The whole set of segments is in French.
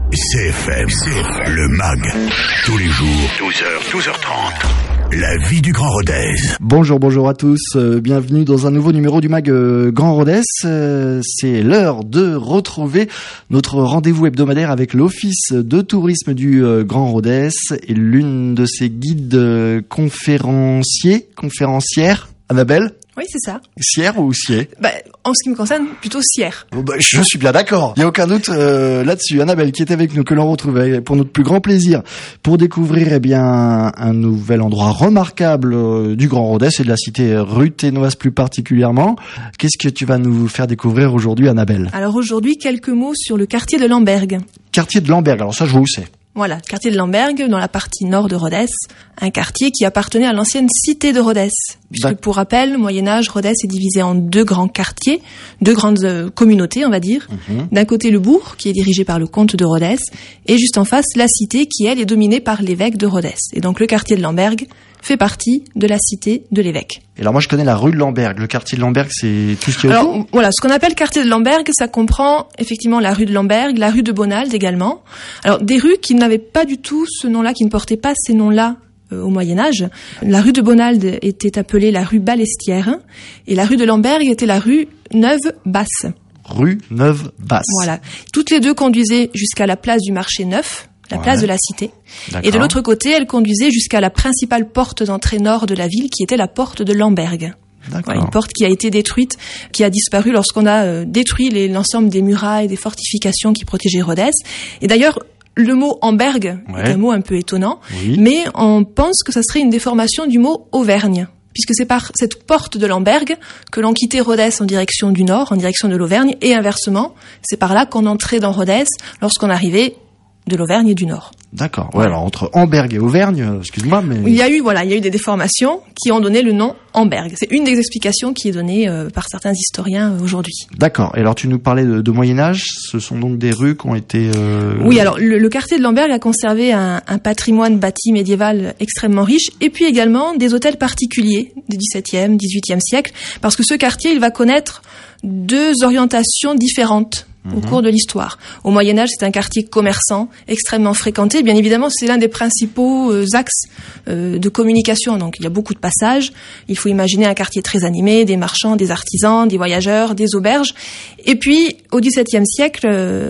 CFM, le MAG, tous les jours, 12h, 12h30. La vie du Grand Rodez. Bonjour à tous, bienvenue dans un nouveau numéro du MAG Grand Rodez. C'est l'heure de retrouver notre rendez-vous hebdomadaire avec l'Office de tourisme du Grand Rodez et l'une de ses guides conférencières, Annabelle. Oui, c'est ça. Sierre ou Sier? En ce qui me concerne, plutôt Sierre. Je suis bien d'accord. Il n'y a aucun doute là-dessus. Annabelle qui est avec nous, que l'on retrouve pour notre plus grand plaisir pour découvrir un nouvel endroit remarquable du Grand Rodez et de la cité ruthénoise plus particulièrement. Qu'est-ce que tu vas nous faire découvrir aujourd'hui, Annabelle? Alors aujourd'hui, quelques mots sur le quartier de Lemberg. Quartier de Lemberg, alors ça je vois où c'est. Voilà, quartier de Lemberg, dans la partie nord de Rodez, un quartier qui appartenait à l'ancienne cité de Rodez. Puisque pour rappel, au Moyen-Âge, Rodez est divisé en deux grands quartiers, deux grandes communautés, on va dire. D'un côté, le bourg, qui est dirigé par le comte de Rodez, et juste en face, la cité, qui, elle, est dominée par l'évêque de Rodez. Et donc, le quartier de Lemberg fait partie de la cité de l'évêque. Et alors moi je connais la rue de Lemberg. Le quartier de Lemberg, c'est tout ce qui est autour. Alors voilà, ce qu'on appelle quartier de Lemberg, ça comprend effectivement la rue de Lemberg, la rue de Bonald également. Alors des rues qui n'avaient pas du tout ce nom-là, qui ne portaient pas ces noms-là au Moyen-Âge. La rue de Bonald était appelée la rue Balestière et la rue de Lemberg était la rue Neuve-Basse. Rue Neuve-Basse. Voilà. Toutes les deux conduisaient jusqu'à la place du marché neuf, la place de la cité. D'accord. Et de l'autre côté, elle conduisait jusqu'à la principale porte d'entrée nord de la ville, qui était la porte de Lemberg. Voilà, une porte qui a été détruite, qui a disparu lorsqu'on a détruit l'ensemble des murailles, des fortifications qui protégeaient Rodez. Et d'ailleurs, le mot Amberg est un mot un peu étonnant, mais on pense que ça serait une déformation du mot Auvergne. Puisque c'est par cette porte de Lemberg que l'on quittait Rodez en direction du nord, en direction de l'Auvergne, et inversement, c'est par là qu'on entrait dans Rodez lorsqu'on arrivait de l'Auvergne et du Nord. D'accord. Ouais, alors entre Amberg et Auvergne, excuse-moi, mais il y a eu des déformations qui ont donné le nom Amberg. C'est une des explications qui est donnée par certains historiens aujourd'hui. D'accord. Et alors tu nous parlais de Moyen-Âge, ce sont donc des rues qui ont été Oui, alors le quartier de Lemberg a conservé un patrimoine bâti médiéval extrêmement riche et puis également des hôtels particuliers du XVIIe, XVIIIe siècle, parce que ce quartier, il va connaître deux orientations différentes au cours de l'histoire. Au Moyen-Âge, c'est un quartier commerçant, extrêmement fréquenté. Bien évidemment, c'est l'un des principaux axes de communication. Donc, il y a beaucoup de passages. Il faut imaginer un quartier très animé, des marchands, des artisans, des voyageurs, des auberges. Et puis, au XVIIe siècle,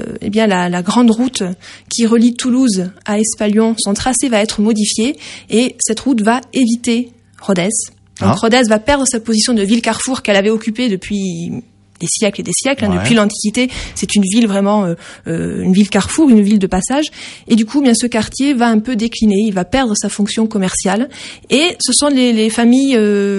la grande route qui relie Toulouse à Espalion, son tracé va être modifié et cette route va éviter Rodez. Donc, Rodez va perdre sa position de ville-carrefour qu'elle avait occupée depuis des siècles et des siècles, depuis l'Antiquité, c'est une ville vraiment, une ville carrefour, une ville de passage, et du coup, bien ce quartier va un peu décliner, il va perdre sa fonction commerciale, et ce sont les familles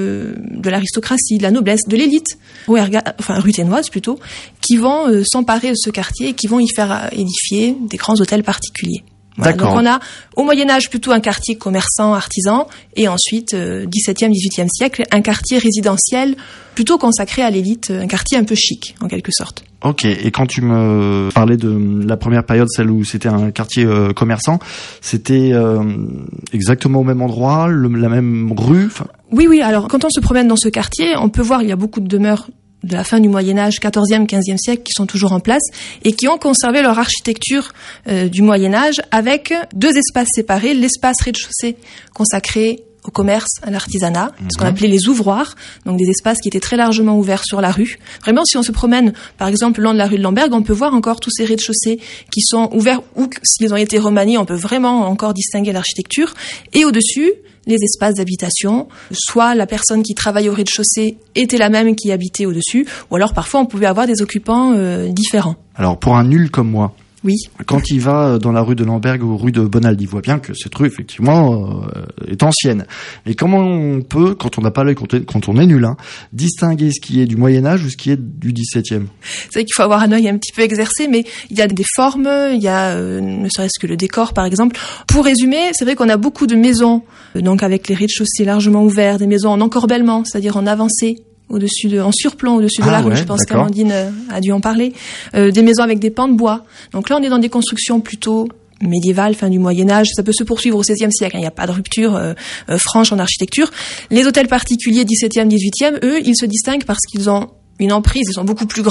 de l'aristocratie, de la noblesse, de l'élite, ruthénoise plutôt, qui vont s'emparer de ce quartier et qui vont y faire édifier des grands hôtels particuliers. Voilà, donc on a au Moyen-Âge plutôt un quartier commerçant, artisan, et ensuite, XVIIe, XVIIIe siècle, un quartier résidentiel plutôt consacré à l'élite, un quartier un peu chic, en quelque sorte. Ok, et quand tu me parlais de la première période, celle où c'était un quartier commerçant, c'était exactement au même endroit, la même rue Oui, alors quand on se promène dans ce quartier, on peut voir, il y a beaucoup de demeures de la fin du Moyen-Âge, 14e, 15e siècle, qui sont toujours en place et qui ont conservé leur architecture du Moyen-Âge avec deux espaces séparés, l'espace rez-de-chaussée consacré au commerce, à l'artisanat, ce qu'on appelait les ouvroirs, donc des espaces qui étaient très largement ouverts sur la rue. Vraiment, si on se promène, par exemple, le long de la rue de Lemberg, on peut voir encore tous ces rez-de-chaussée qui sont ouverts ou s'ils ont été remaniés, on peut vraiment encore distinguer l'architecture. Et au-dessus, les espaces d'habitation, soit la personne qui travaillait au rez-de-chaussée était la même qui habitait au-dessus, ou alors parfois on pouvait avoir des occupants différents. Alors pour un nul comme moi, oui. Quand il va dans la rue de Lemberg ou rue de Bonald, il voit bien que cette rue, effectivement, est ancienne. Mais comment on peut, quand on n'a pas l'œil, quand on est nul, distinguer ce qui est du Moyen-Âge ou ce qui est du XVIIe? C'est vrai qu'il faut avoir un œil un petit peu exercé, mais il y a des formes, il y a ne serait-ce que le décor, par exemple. Pour résumer, c'est vrai qu'on a beaucoup de maisons, donc avec les rez-de-chaussée largement ouverts, des maisons en encorbellement, c'est-à-dire en avancée, en surplomb au-dessus de la rue, je pense qu'Amandine a dû en parler, des maisons avec des pans de bois. Donc là, on est dans des constructions plutôt médiévales, fin du Moyen-Âge, ça peut se poursuivre au XVIe siècle, il n'y a pas de rupture franche en architecture. Les hôtels particuliers XVIIe, XVIIIe, eux, ils se distinguent parce qu'ils ont une emprise, ils sont beaucoup plus grands.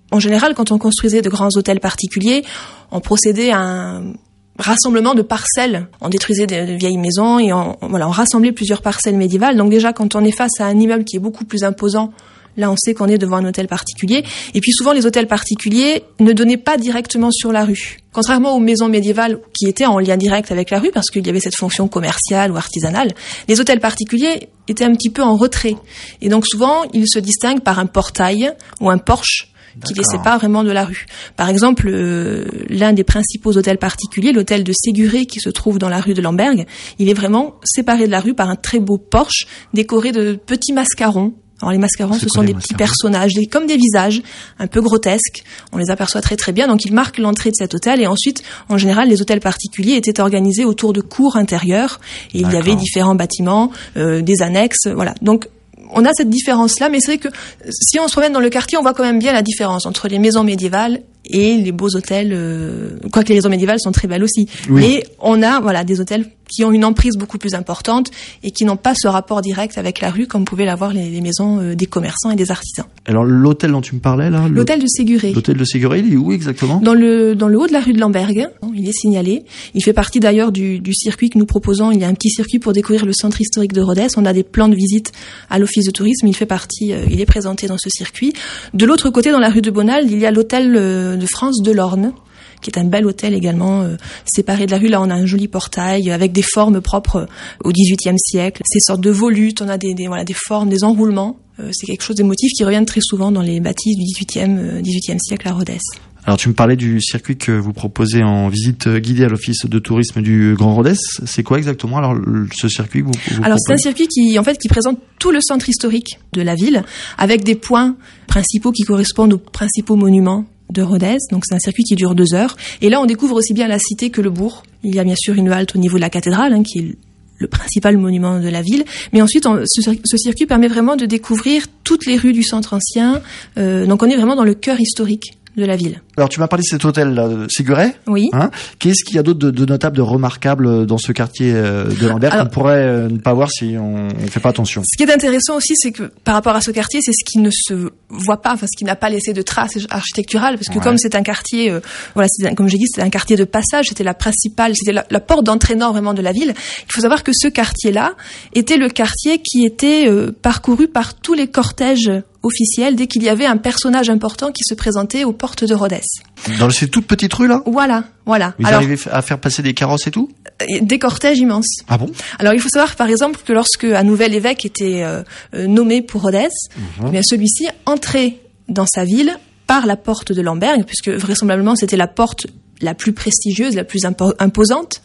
En général, quand on construisait de grands hôtels particuliers, on procédait à un rassemblement de parcelles. On détruisait de vieilles maisons et on rassemblait plusieurs parcelles médiévales. Donc déjà, quand on est face à un immeuble qui est beaucoup plus imposant, là, on sait qu'on est devant un hôtel particulier. Et puis souvent, les hôtels particuliers ne donnaient pas directement sur la rue. Contrairement aux maisons médiévales qui étaient en lien direct avec la rue, parce qu'il y avait cette fonction commerciale ou artisanale, les hôtels particuliers étaient un petit peu en retrait. Et donc souvent, ils se distinguent par un portail ou un porche qui les sépare vraiment de la rue. Par exemple, l'un des principaux hôtels particuliers, l'hôtel de Séguré, qui se trouve dans la rue de Lemberg, il est vraiment séparé de la rue par un très beau porche décoré de petits mascarons. Alors les mascarons, ce sont des petits personnages, comme des visages, un peu grotesques. On les aperçoit très très bien. Donc ils marquent l'entrée de cet hôtel. Et ensuite, en général, les hôtels particuliers étaient organisés autour de cours intérieures. Et il y avait différents bâtiments, des annexes, voilà. Donc on a cette différence-là, mais c'est vrai que si on se promène dans le quartier, on voit quand même bien la différence entre les maisons médiévales et les beaux hôtels, quoique les maisons médiévales sont très belles aussi. Oui. Mais on a des hôtels qui ont une emprise beaucoup plus importante et qui n'ont pas ce rapport direct avec la rue comme pouvaient l'avoir les maisons des commerçants et des artisans. Alors l'hôtel dont tu me parlais là, l'hôtel de Séguré. L'hôtel de Séguré, il est où exactement ? Dans le haut de la rue de Lemberg. Il est signalé. Il fait partie d'ailleurs du circuit que nous proposons. Il y a un petit circuit pour découvrir le centre historique de Rodez. On a des plans de visite à l'office de tourisme. Il fait partie. Il est présenté dans ce circuit. De l'autre côté, dans la rue de Bonald, il y a l'hôtel de France de l'Orne, qui est un bel hôtel également, séparé de la rue. Là, on a un joli portail avec des formes propres au XVIIIe siècle. Ces sortes de volutes, on a des formes, des enroulements. C'est quelque chose, des motifs qui reviennent très souvent dans les bâtisses du XVIIIe siècle à Rodez. Alors, tu me parlais du circuit que vous proposez en visite guidée à l'office de tourisme du Grand Rodez. C'est quoi exactement, alors, ce circuit que vous Alors, c'est un circuit qui présente tout le centre historique de la ville, avec des points principaux qui correspondent aux principaux monuments de Rodez. Donc c'est un circuit qui dure 2 heures. Et là, on découvre aussi bien la cité que le bourg. Il y a bien sûr une halte au niveau de la cathédrale, qui est le principal monument de la ville. Mais ensuite, ce circuit permet vraiment de découvrir toutes les rues du centre ancien. Donc on est vraiment dans le cœur historique de la ville. Alors tu m'as parlé de cet hôtel là, Séguré. Oui. Qu'est-ce qu'il y a d'autre de notable, de remarquable dans ce quartier de Lemberg qu'on pourrait ne pas voir si on fait pas attention? Ce qui est intéressant aussi, c'est que par rapport à ce quartier, c'est ce qui ne se voit pas, ce qui n'a pas laissé de traces architecturales, parce que comme c'est un quartier, comme j'ai dit, c'était un quartier de passage, c'était la principale, c'était la porte d'entrée nord vraiment de la ville. Il faut savoir que ce quartier-là était le quartier qui était parcouru par tous les cortèges officiels dès qu'il y avait un personnage important qui se présentait aux portes de Rodez. Dans ces toutes petites rues là ? Voilà. Ils arrivaient à faire passer des carrosses et tout ? Des cortèges immenses. Ah bon ? Alors il faut savoir par exemple que lorsque un nouvel évêque était nommé pour Rodez, eh bien celui-ci entrait dans sa ville par la porte de Lemberg, puisque vraisemblablement c'était la porte la plus prestigieuse, la plus importante,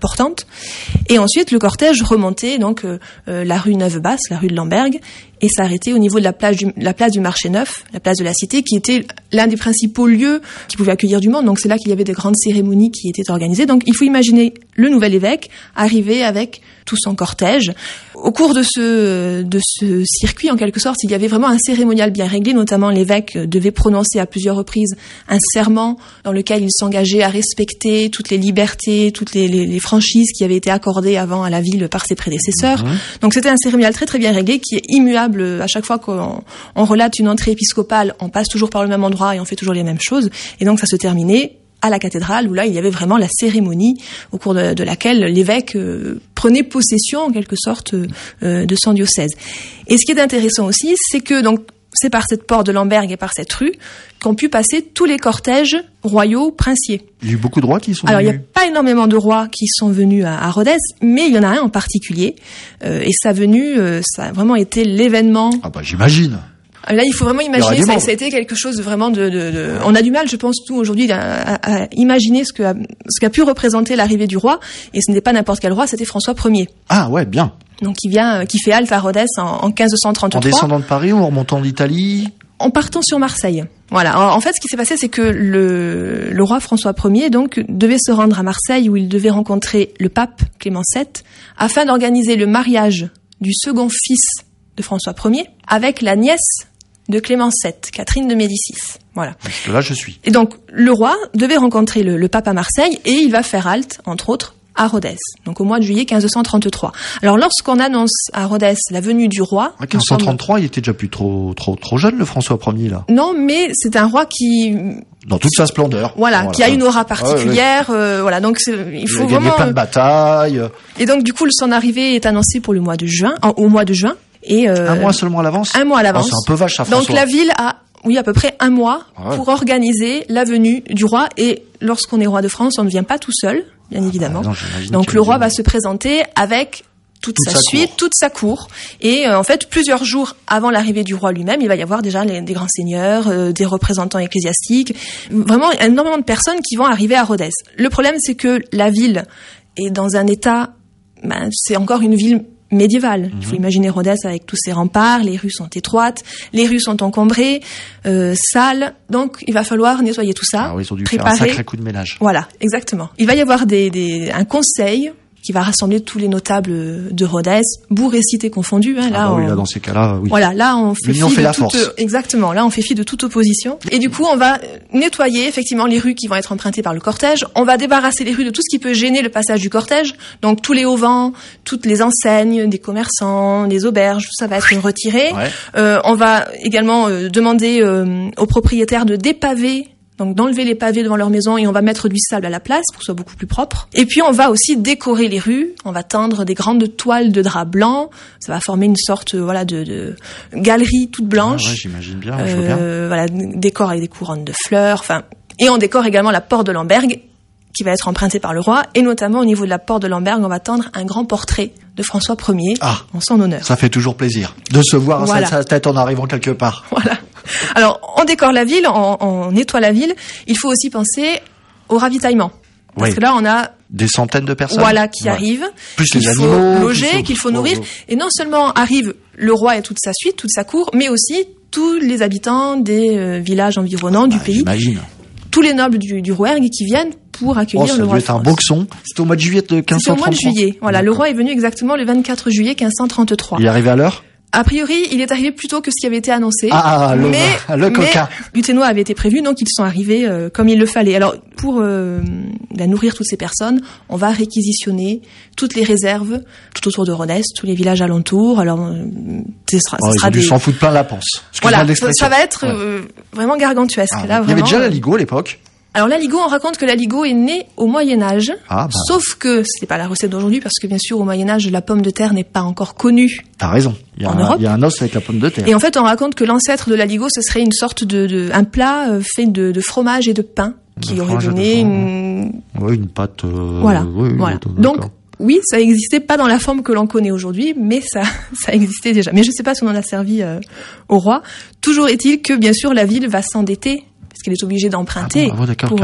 et ensuite le cortège remontait donc la rue Neuve-Basse, la rue de Lemberg, et s'arrêtait au niveau de la place du Marché Neuf, la place de la Cité, qui était l'un des principaux lieux qui pouvaient accueillir du monde. Donc c'est là qu'il y avait des grandes cérémonies qui étaient organisées. Donc il faut imaginer le nouvel évêque arriver avec tout son cortège. Au cours de ce circuit, en quelque sorte, il y avait vraiment un cérémonial bien réglé. Notamment, l'évêque devait prononcer à plusieurs reprises un serment dans lequel il s'engageait à respecter toutes les libertés, toutes les franchises qui avaient été accordées avant à la ville par ses prédécesseurs. Donc c'était un cérémonial très très bien réglé qui est immuable. À chaque fois qu'on relate une entrée épiscopale, on passe toujours par le même endroit et on fait toujours les mêmes choses. Et donc ça se terminait à la cathédrale, où là il y avait vraiment la cérémonie au cours de laquelle l'évêque prenait possession en quelque sorte de son diocèse. Et ce qui est intéressant aussi, c'est que donc c'est par cette porte de Lemberg et par cette rue qu'ont pu passer tous les cortèges royaux princiers. Il y a eu beaucoup de rois qui sont venus. Alors, il n'y a pas énormément de rois qui sont venus à Rodez, mais il y en a un en particulier. Et sa venue, ça a vraiment été l'événement. Ah bah j'imagine. Là, il faut vraiment imaginer, ça a été quelque chose de vraiment on a du mal, je pense, nous, aujourd'hui, à imaginer ce qu'a pu représenter l'arrivée du roi. Et ce n'est pas n'importe quel roi, c'était François Ier. Ah ouais, bien. Donc, qui fait halte à Rodez en 1533. En descendant de Paris ou en remontant d'Italie? En partant sur Marseille. Voilà. En fait, ce qui s'est passé, c'est que le roi François Ier, donc, devait se rendre à Marseille où il devait rencontrer le pape Clément VII afin d'organiser le mariage du second fils de François Ier avec la nièce de Clément VII, Catherine de Médicis. Voilà. Parce que là, je suis. Et donc, le roi devait rencontrer le pape à Marseille et il va faire halte, entre autres, à Rhodes, donc au mois de juillet 1533. Alors lorsqu'on annonce à Rhodes la venue du roi... 1533, il était déjà plus trop jeune, le François Ier, là. Non, mais c'est un roi qui... Dans toute sa splendeur. Voilà, qui a une aura particulière. Voilà, donc il faut il a gagné plein de batailles. Et donc du coup, son arrivée est annoncée pour le mois de juin, au mois de juin. Et un mois seulement à l'avance. Un mois à l'avance. C'est un peu vache, ça, François. Donc la ville a, à peu près un mois pour organiser la venue du roi. Et lorsqu'on est roi de France, on ne vient pas tout seul, bien évidemment. Non, donc le roi va se présenter avec toute sa suite, toute sa cour. Et en fait, plusieurs jours avant l'arrivée du roi lui-même, il va y avoir déjà des grands seigneurs, des représentants ecclésiastiques, vraiment énormément de personnes qui vont arriver à Rhodes. Le problème, c'est que la ville est dans un état, c'est encore une ville médiévale. Il faut imaginer Rhodes avec tous ses remparts, les rues sont étroites, les rues sont encombrées, sales, donc il va falloir nettoyer tout ça. Ah oui, ils ont dû préparer. faire un sacré coup de ménage. Voilà, exactement. Il va y avoir un conseil qui va rassembler tous les notables de Rhodes, bourg et cité confondus. Là, dans ces cas-là, oui. Voilà, là on fait l'union fait la force. Exactement. Là, on fait fi de toute opposition. Et du coup, on va nettoyer effectivement les rues qui vont être empruntées par le cortège. On va débarrasser les rues de tout ce qui peut gêner le passage du cortège. Donc tous les auvents, toutes les enseignes, des commerçants, des auberges, tout ça va être retiré. Ouais. On va également demander aux propriétaires de dépaver. Donc d'enlever les pavés devant leur maison et on va mettre du sable à la place pour que ce soit beaucoup plus propre. Et puis on va aussi décorer les rues, on va tendre des grandes toiles de drap blanc, ça va former une sorte de galerie toute blanche. Ouais, j'imagine bien, je vois bien. Voilà, décor avec des couronnes de fleurs, et on décore également la porte de Lemberg qui va être empruntée par le roi et notamment au niveau de la porte de Lemberg, on va tendre un grand portrait de François Ier en son honneur. Ça fait toujours plaisir de se voir sa tête en arrivant quelque part. Voilà. Alors, on décore la ville, on nettoie la ville. Il faut aussi penser au ravitaillement. Parce que là, on a des centaines de personnes. Voilà, qui arrivent. Plus qu'il les animaux. Faut loger, qu'il faut nourrir. Et non seulement arrive le roi et toute sa suite, toute sa cour, mais aussi tous les habitants des villages environnants du pays. J'imagine. Tous les nobles du Rouergue qui viennent pour accueillir le roi de France. Ça devait être un boxon. C'était au mois de juillet de 1533. C'était au mois de juillet. Voilà, d'accord. Le roi est venu exactement le 24 juillet 1533. Il est arrivé à l'heure ? A priori, il est arrivé plus tôt que ce qui avait été annoncé. Le coquin. Du Ténois avait été prévu, donc ils sont arrivés comme il le fallait. Alors, pour nourrir toutes ces personnes, on va réquisitionner toutes les réserves tout autour de Rhodes, tous les villages alentours. Alors, ils ont dû s'en foutre plein la panse. Voilà, ça va être vraiment gargantuesque. Là, il y avait déjà la Ligo à l'époque. Alors la Ligo, on raconte que la Ligo est née au Moyen-Âge, sauf que c'est pas la recette d'aujourd'hui parce que bien sûr au Moyen-Âge la pomme de terre n'est pas encore connue. T'as raison. Il y a un os avec la pomme de terre. Et en fait, on raconte que l'ancêtre de la Ligo, ce serait une sorte un plat fait de fromage et de pain qui aurait donné une pâte. Voilà. Donc oui, ça existait pas dans la forme que l'on connaît aujourd'hui, mais ça existait déjà. Mais je sais pas si on en a servi au roi. Toujours est-il que bien sûr la ville va s'endetter. Parce qu'elle est obligée d'emprunter.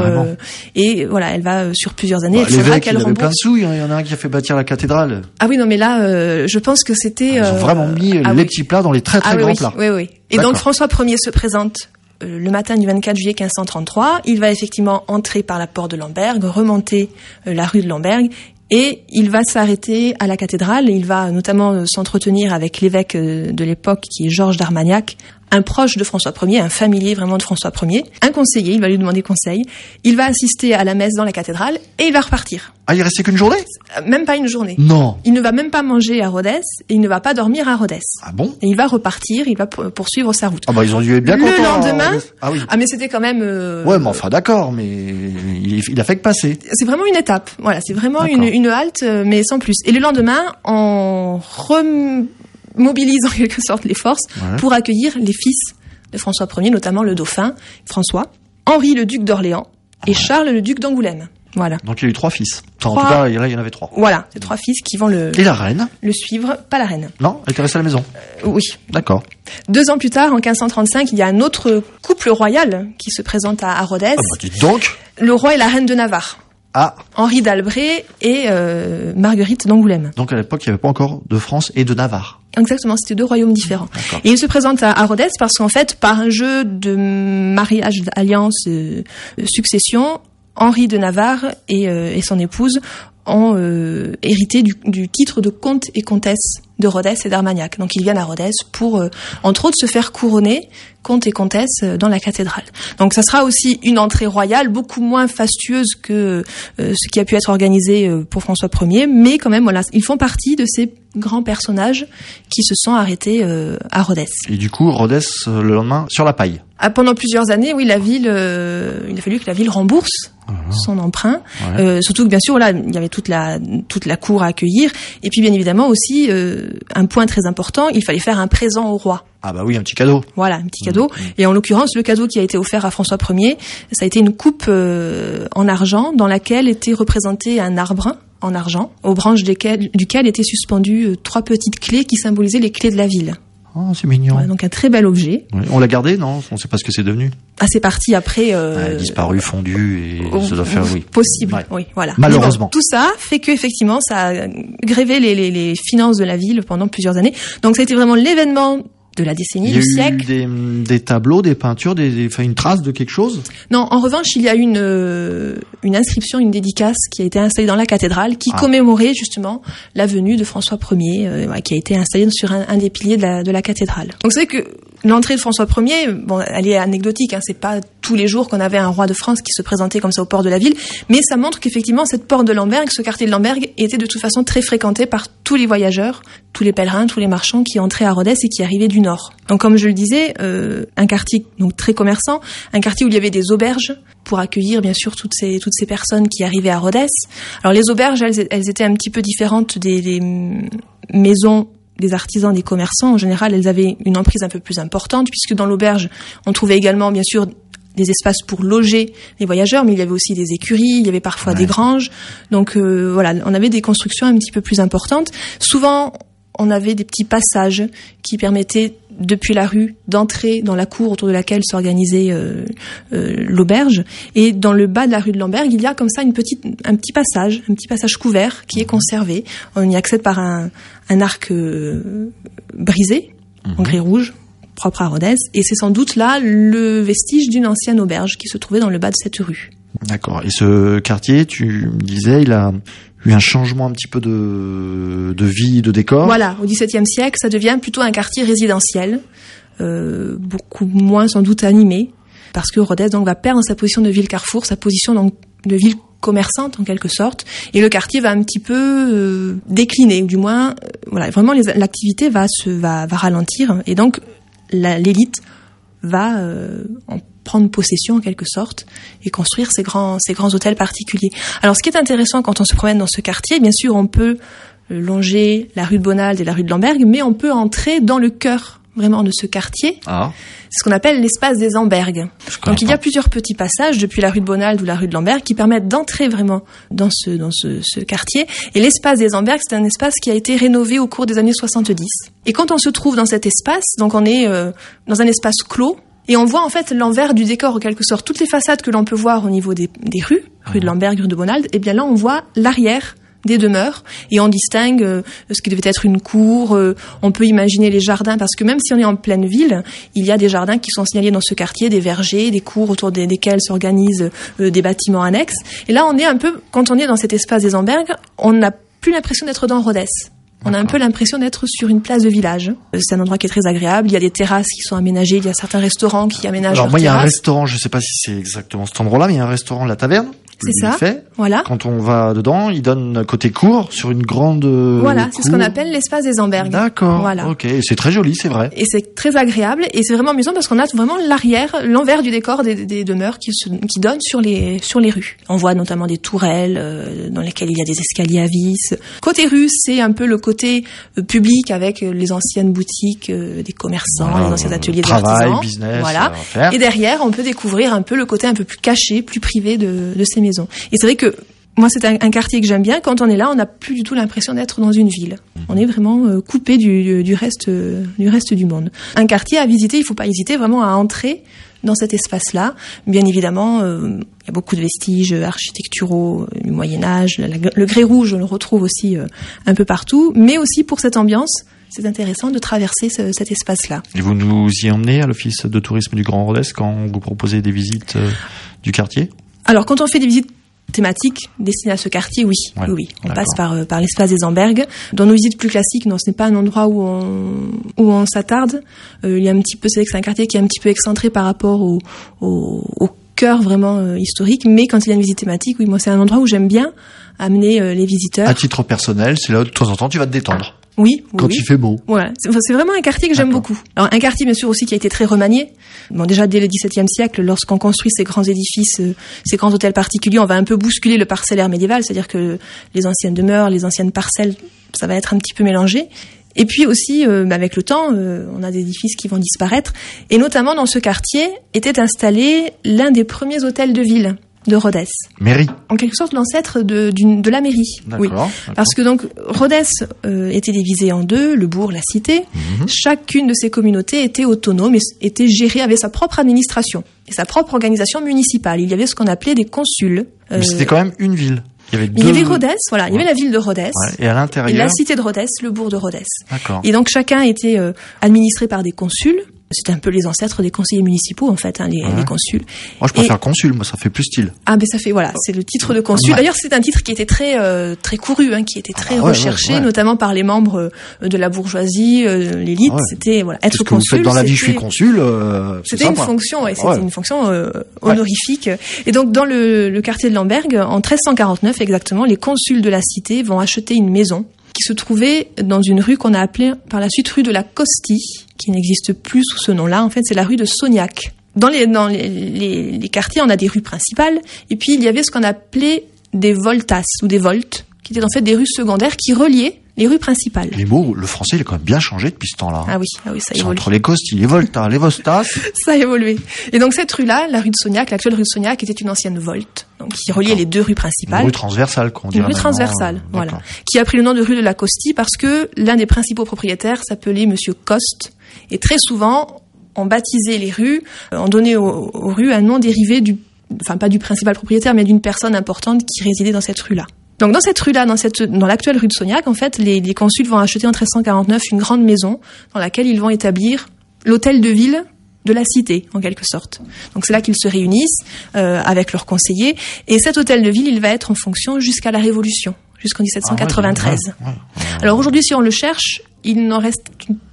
Et voilà, elle va sur plusieurs années. Il faudra qu'elle rembourse. Il avait plein de sous. Il y en a un qui a fait bâtir la cathédrale. Ah oui, non, mais là, je pense que c'était. Ils ont vraiment mis les petits plats dans les très très grands plats. Oui. Et donc François Ier se présente le matin du 24 juillet 1533. Il va effectivement entrer par la porte de Lemberg, remonter la rue de Lemberg. Et il va s'arrêter à la cathédrale et il va notamment s'entretenir avec l'évêque de l'époque qui est Georges d'Armagnac, un proche de François Ier, un familier vraiment de François Ier, un conseiller, il va lui demander conseil, il va assister à la messe dans la cathédrale et il va repartir. Ah, il restait qu'une journée ? Même pas une journée. Non. Il ne va même pas manger à Rhodes et il ne va pas dormir à Rhodes. Ah bon ? Et il va repartir, il va poursuivre sa route. Ah bah ils ont dû être bien contents. Le lendemain, mais c'était quand même... Ouais, mais enfin d'accord, mais il a fait que passer. C'est vraiment une étape, voilà, c'est vraiment une halte, mais sans plus. Et le lendemain, on mobilise en quelque sorte les forces pour accueillir les fils de François Ier, notamment le dauphin François, Henri le duc d'Orléans et Charles le duc d'Angoulême. Voilà. Donc il y a eu 3 fils. En tout cas, il y en avait 3. Voilà, c'est 3 fils qui vont Et la reine ? Le suivre, pas la reine. Non, elle était restée à la maison. Oui. D'accord. 2 ans plus tard, en 1535, il y a un autre couple royal qui se présente à Rhodes. Ah bah dites donc. Le roi et la reine de Navarre. Henri d'Albret et Marguerite d'Angoulême. Donc à l'époque, il n'y avait pas encore de France et de Navarre. Exactement, c'était 2 royaumes différents. D'accord. Et il se présente à Rhodes parce qu'en fait, par un jeu de mariage, d'alliance, succession, Henri de Navarre et son épouse ont hérité du titre de comte et comtesse de Rodez et d'Armagnac. Donc ils viennent à Rodez pour, entre autres, se faire couronner comte et comtesse dans la cathédrale. Donc ça sera aussi une entrée royale beaucoup moins fastueuse que ce qui a pu être organisé pour François Ier, mais quand même, voilà, ils font partie de ces grands personnages qui se sont arrêtés à Rodez. Et du coup, Rodez, le lendemain, sur la paille. Pendant plusieurs années, oui, la ville, il a fallu que la ville rembourse son emprunt. Ouais. Surtout que bien sûr, là, il y avait toute la cour à accueillir. Et puis bien évidemment aussi, un point très important, il fallait faire un présent au roi. Ah bah oui, un petit cadeau. Voilà, un petit cadeau. Et en l'occurrence, le cadeau qui a été offert à François Ier, ça a été une coupe en argent dans laquelle était représenté un arbre en argent, aux branches duquel étaient suspendues 3 petites clés qui symbolisaient les clés de la ville. Oh, c'est mignon. Voilà, donc un très bel objet. Ouais. On l'a gardé, non? On ne sait pas ce que c'est devenu. Ah, c'est parti après. Disparu, fondu, et ça doit faire, oui. Possible, ouais. Oui, voilà. Malheureusement. Bon, tout ça fait que effectivement, ça a grévé les finances de la ville pendant plusieurs années. Donc, ça a été vraiment l'événement de la décennie, du siècle. Il y a eu des tableaux, des peintures, une trace de quelque chose? Non, en revanche, il y a eu une inscription, une dédicace qui a été installée dans la cathédrale qui commémorait justement la venue de François Ier, qui a été installée sur un des piliers de la cathédrale. Donc c'est vrai que l'entrée de François Ier, bon, elle est anecdotique, hein, c'est pas tous les jours qu'on avait un roi de France qui se présentait comme ça au port de la ville, mais ça montre qu'effectivement cette porte de Lemberg, ce quartier de Lemberg, était de toute façon très fréquenté par tous les voyageurs, tous les pèlerins, tous les marchands qui entraient à Rodez et qui arrivaient du nord. Donc comme je le disais, un quartier donc très commerçant, un quartier où il y avait des auberges pour accueillir bien sûr toutes ces personnes qui arrivaient à Rodez. Alors les auberges, elles étaient un petit peu différentes des maisons des artisans, des commerçants. En général, elles avaient une emprise un peu plus importante, puisque dans l'auberge, on trouvait également, bien sûr, des espaces pour loger les voyageurs, mais il y avait aussi des écuries, il y avait parfois des granges. Donc voilà, on avait des constructions un petit peu plus importantes. Souvent, on avait des petits passages qui permettaient, depuis la rue, d'entrer dans la cour autour de laquelle s'organisait l'auberge. Et dans le bas de la rue de Lemberg, il y a comme ça un petit passage couvert qui est conservé. On y accède par un arc brisé, en gris rouge, propre à Rodez. Et c'est sans doute là le vestige d'une ancienne auberge qui se trouvait dans le bas de cette rue. D'accord. Et ce quartier, tu me disais, il a eu un changement un petit peu de vie, de décor. Voilà, au XVIIe siècle, ça devient plutôt un quartier résidentiel, beaucoup moins sans doute animé, parce que Rodez donc va perdre sa position de ville carrefour, sa position donc de ville commerçante en quelque sorte, et le quartier va un petit peu décliner, ou du moins, voilà, vraiment l'activité va ralentir, et donc l'élite va en prendre possession en quelque sorte et construire ces grands hôtels particuliers. Alors ce qui est intéressant quand on se promène dans ce quartier, bien sûr on peut longer la rue de Bonald et la rue de Lemberg, mais on peut entrer dans le cœur vraiment de ce quartier. C'est ce qu'on appelle l'espace des Ambergues. Donc il y a plusieurs petits passages depuis la rue de Bonald ou la rue de Lemberg qui permettent d'entrer vraiment dans ce quartier. Et l'espace des Ambergues, c'est un espace qui a été rénové au cours des années 70. Et quand on se trouve dans cet espace, donc on est dans un espace clos, et on voit en fait l'envers du décor en quelque sorte. Toutes les façades que l'on peut voir au niveau des rues, rue de Lemberg, rue de Bonald, et bien là on voit l'arrière des demeures et on distingue ce qui devait être une cour. On peut imaginer les jardins parce que même si on est en pleine ville, il y a des jardins qui sont signalés dans ce quartier, des vergers, des cours autour desquels s'organisent des bâtiments annexes. Et là on est un peu, quand on est dans cet espace des Ambergues, on n'a plus l'impression d'être dans Rodez. On a un peu l'impression d'être sur une place de village. C'est un endroit qui est très agréable. Il y a des terrasses qui sont aménagées. Il y a certains restaurants qui aménagent leurs terrasses. Alors moi, il y a un restaurant, je ne sais pas si c'est exactement cet endroit-là, mais il y a un restaurant, La Taverne. C'est ça. Voilà. Quand on va dedans, il donne côté cour sur une grande Voilà, cour. C'est ce qu'on appelle l'espace des Ambergues. D'accord. Voilà. Ok, et c'est très joli, c'est vrai. Et c'est très agréable et c'est vraiment amusant parce qu'on a vraiment l'envers du décor des demeures qui donnent sur les rues. On voit notamment des tourelles dans lesquelles il y a des escaliers à vis. Côté rue, c'est un peu le côté public avec les anciennes boutiques des commerçants, les anciens ateliers des artisans. Business, voilà. Et derrière, on peut découvrir un peu le côté un peu plus caché, plus privé de ces maisons. Et c'est vrai que moi, c'est un quartier que j'aime bien. Quand on est là, on n'a plus du tout l'impression d'être dans une ville. On est vraiment coupé du reste du monde. Un quartier à visiter, il ne faut pas hésiter vraiment à entrer dans cet espace-là. Bien évidemment, il y a beaucoup de vestiges architecturaux du Moyen-Âge. Le grès rouge, on le retrouve aussi un peu partout. Mais aussi pour cette ambiance, c'est intéressant de traverser cet espace-là. Et vous nous y emmenez à l'Office de tourisme du Grand Rodez quand vous proposez des visites du quartier ? Alors, quand on fait des visites thématique destinée à ce quartier, oui. Ouais, Oui. On d'accord. passe par l'espace des Ambergues. Dans nos visites plus classiques, non, ce n'est pas un endroit où on s'attarde. Il y a un petit peu, c'est vrai que c'est un quartier qui est un petit peu excentré par rapport au cœur vraiment historique, mais quand il y a une visite thématique, oui, moi c'est un endroit où j'aime bien amener les visiteurs. À titre personnel, c'est là où de temps en temps tu vas te détendre. Oui, Quand oui. il fait beau. Voilà, c'est vraiment un quartier que j'aime D'accord. beaucoup. Alors un quartier bien sûr aussi qui a été très remanié. Bon, déjà dès le XVIIe siècle, lorsqu'on construit ces grands édifices, ces grands hôtels particuliers, on va un peu bousculer le parcellaire médiéval, c'est-à-dire que les anciennes demeures, les anciennes parcelles, ça va être un petit peu mélangé. Et puis aussi, avec le temps, on a des édifices qui vont disparaître. Et notamment dans ce quartier était installé l'un des premiers hôtels de ville de Rhodes. Mairie. En quelque sorte l'ancêtre de la mairie. D'accord. Oui. D'accord. Parce que donc Rhodes était divisé en deux, le bourg, la cité. Chacune de ces communautés était autonome et était gérée, avait sa propre administration et sa propre organisation municipale. Il y avait ce qu'on appelait des consuls. Mais c'était quand même une ville. Il y avait Il y avait Rhodes, voilà, il y avait la ville de Rhodes. Ouais. Et à Et l'intérieur. la cité de Rhodes, le bourg de Rhodes. D'accord. Et donc chacun était administré par des consuls. C'était un peu les ancêtres des conseillers municipaux en fait, les consuls. Moi, je préfère consul. Moi, ça fait plus style. Ah ben ça fait voilà, c'est le titre de consul. Ouais. D'ailleurs, c'est un titre qui était très couru, qui était très bah ouais, recherché, ouais. notamment par les membres de la bourgeoisie, l'élite. Ah ouais. C'était voilà, être C'est ce que consul. vous faites dans la vie, je suis c'était- consul. C'est C'était une sympa. fonction, c'était Ouais. une fonction honorifique. Et donc dans le quartier de Lambergues, en 1349 exactement, les consuls de la cité vont acheter une maison qui se trouvait dans une rue qu'on a appelée par la suite rue de la Costille, qui n'existe plus sous ce nom-là. En fait, c'est la rue de Sognac. Dans les quartiers, on a des rues principales, et puis il y avait ce qu'on appelait des voltas ou des voltes, qui étaient en fait des rues secondaires qui reliaient les rues principales. Les mots, le français, il a quand même bien changé depuis ce temps-là. Ah oui, ça C'est évolue. entre les costilles, les voltas, les vostas. Ça a évolué. Et donc cette rue-là, la rue de Sognac, l'actuelle rue de Sognac, était une ancienne volte, donc qui reliait les deux rues Une principales. rue transversale, qu'on Une dirait rue maintenant. transversale, voilà, D'accord. qui a pris le nom de rue de la Costille parce que l'un des principaux propriétaires s'appelait Monsieur Coste, et très souvent on baptisait les rues, on donnait aux rues un nom dérivé enfin pas du principal propriétaire, mais d'une personne importante qui résidait dans cette rue-là. Donc dans cette rue-là, dans l'actuelle rue de Sognac, en fait, les consuls vont acheter en 1349 une grande maison dans laquelle ils vont établir l'hôtel de ville de la cité, en quelque sorte. Donc c'est là qu'ils se réunissent avec leurs conseillers. Et cet hôtel de ville, il va être en fonction jusqu'à la Révolution, jusqu'en 1793. Ouais. Alors aujourd'hui, si on le cherche, il n'en reste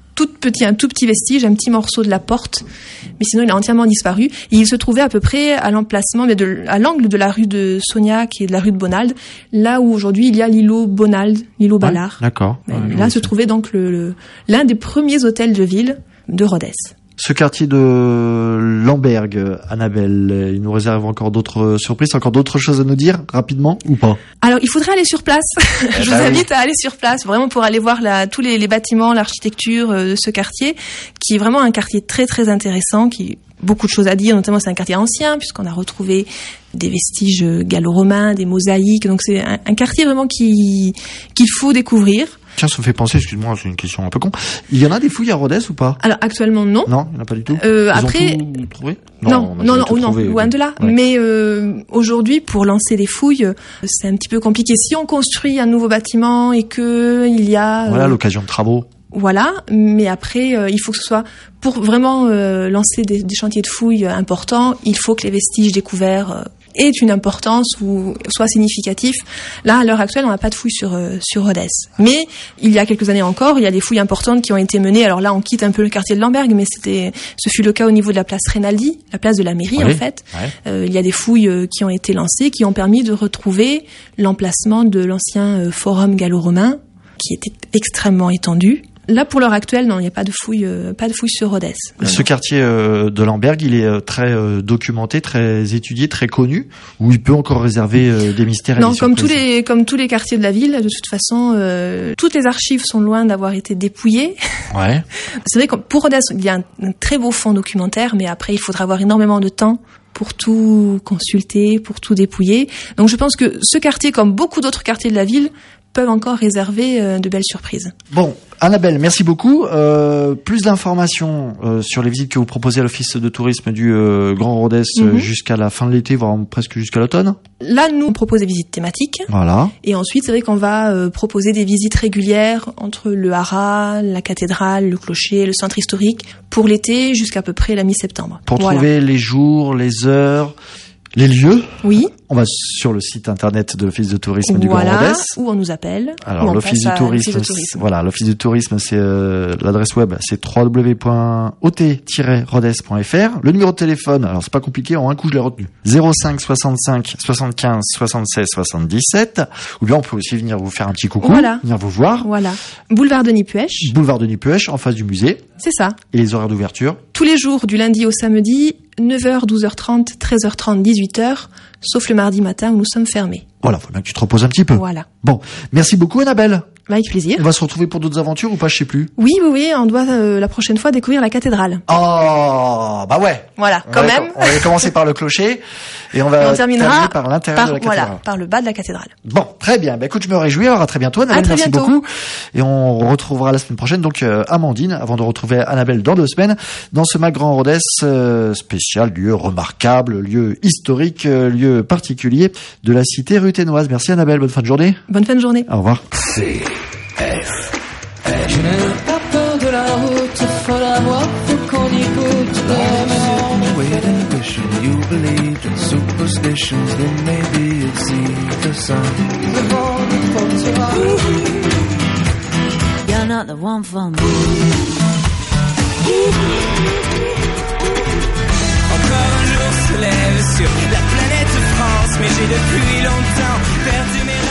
un tout petit vestige, un petit morceau de la porte, mais sinon il a entièrement disparu. Et il se trouvait à peu près à l'emplacement, mais à l'angle de la rue de Sognac et de la rue de Bonald, là où aujourd'hui il y a l'îlot Bonald, l'îlot Ballard. D'accord. Là se trouvait donc l'un des premiers hôtels de ville de Rhodes. Ce quartier de Lambergues, Annabelle, il nous réserve encore d'autres surprises, encore d'autres choses à nous dire, rapidement, ou pas? Alors, il faudrait aller sur place. Je vous invite à aller sur place, vraiment pour aller voir tous les bâtiments, l'architecture de ce quartier, qui est vraiment un quartier très très intéressant, qui beaucoup de choses à dire, notamment c'est un quartier ancien, puisqu'on a retrouvé des vestiges gallo-romains, des mosaïques, donc c'est un quartier vraiment qu'il faut découvrir. Tiens, ça me fait penser, excuse-moi, c'est une question un peu con. Il y en a des fouilles à Rhodes ou pas? Alors actuellement non. Non, il n'y en a pas du tout. Après, ont tout trouvé? Non, loin de là. Ouais. Mais aujourd'hui, pour lancer des fouilles, c'est un petit peu compliqué. Si on construit un nouveau bâtiment et que il y a Voilà, l'occasion de travaux. Voilà, mais après, il faut que ce soit pour vraiment lancer des chantiers de fouilles importants. Il faut que les vestiges découverts aient une importance ou soient significatifs. Là, à l'heure actuelle, on n'a pas de fouilles sur Rhodes. Mais il y a quelques années encore, il y a des fouilles importantes qui ont été menées. Alors là, on quitte un peu le quartier de Lambergues, mais ce fut le cas au niveau de la place Rinaldi, la place de la mairie oui. en fait. Ouais. Il y a des fouilles qui ont été lancées, qui ont permis de retrouver l'emplacement de l'ancien forum gallo-romain, qui était extrêmement étendu. Là, pour l'heure actuelle, non, il n'y a pas de fouilles sur Rhodes. Ce quartier de Lambergues, il est très documenté, très étudié, très connu, où il peut encore réserver des mystères. Non, et des comme surprises. tous les quartiers de la ville, de toute façon, toutes les archives sont loin d'avoir été dépouillées. Ouais. C'est vrai que pour Rhodes, il y a un très beau fonds documentaire, mais après, il faudra avoir énormément de temps pour tout consulter, pour tout dépouiller. Donc, je pense que ce quartier, comme beaucoup d'autres quartiers de la ville, peuvent encore réserver de belles surprises. Bon, Annabelle, merci beaucoup. Plus d'informations sur les visites que vous proposez à l'Office de tourisme du Grand Rhodes jusqu'à la fin de l'été, voire presque jusqu'à l'automne. Là, nous, on propose des visites thématiques. Voilà. Et ensuite, c'est vrai qu'on va proposer des visites régulières entre le haras, la cathédrale, le clocher, le centre historique, pour l'été jusqu'à peu près la mi-septembre. Pour voilà. trouver les jours, les heures, les lieux. Oui. On va sur le site internet de l'Office de tourisme du Grand Rodez. Où on nous appelle. Alors l'Office du tourisme, voilà, l'Office du tourisme, c'est l'adresse web, c'est www.ot-rodez.fr. Le numéro de téléphone, alors c'est pas compliqué, en un coup je l'ai retenu. 05 65 75 76 77. Ou bien on peut aussi venir vous faire un petit coucou, venir vous voir. Voilà. Boulevard Denis Puech. Boulevard Denis Puech, en face du musée. C'est ça. Et les horaires d'ouverture? Tous les jours, du lundi au samedi, 9h, 12h30, 13h30, 18h, sauf le mardi matin où nous sommes fermés. Voilà, faut bien que tu te reposes un petit peu. Voilà. Bon, merci beaucoup Annabelle. Avec plaisir. On va se retrouver pour d'autres aventures ou pas, je sais plus. Oui, on doit la prochaine fois découvrir la cathédrale. Oh, bah ouais. Voilà, quand même. On va commencer par le clocher et on terminera par l'intérieur de la cathédrale. Voilà, par le bas de la cathédrale. Bon, très bien. Bah écoute, je me réjouis. Alors à très bientôt, Annabelle. Merci beaucoup. Et on retrouvera la semaine prochaine donc Amandine, avant de retrouver Annabelle dans 2 semaines dans ce MAG Grand Rodez spécial, lieu remarquable, lieu historique, lieu particulier de la cité ruthénoise. Merci Annabelle. Bonne fin de journée. Bonne fin de journée. Au revoir. Je n'ai pas peur de la route, faut la voir, faut qu'on y goûte. Wait and vision, you believed in superstitions, then maybe you'd see the sun. You're not the one for me. Encore un jour se lève sur la planète France, mais j'ai depuis longtemps perdu mes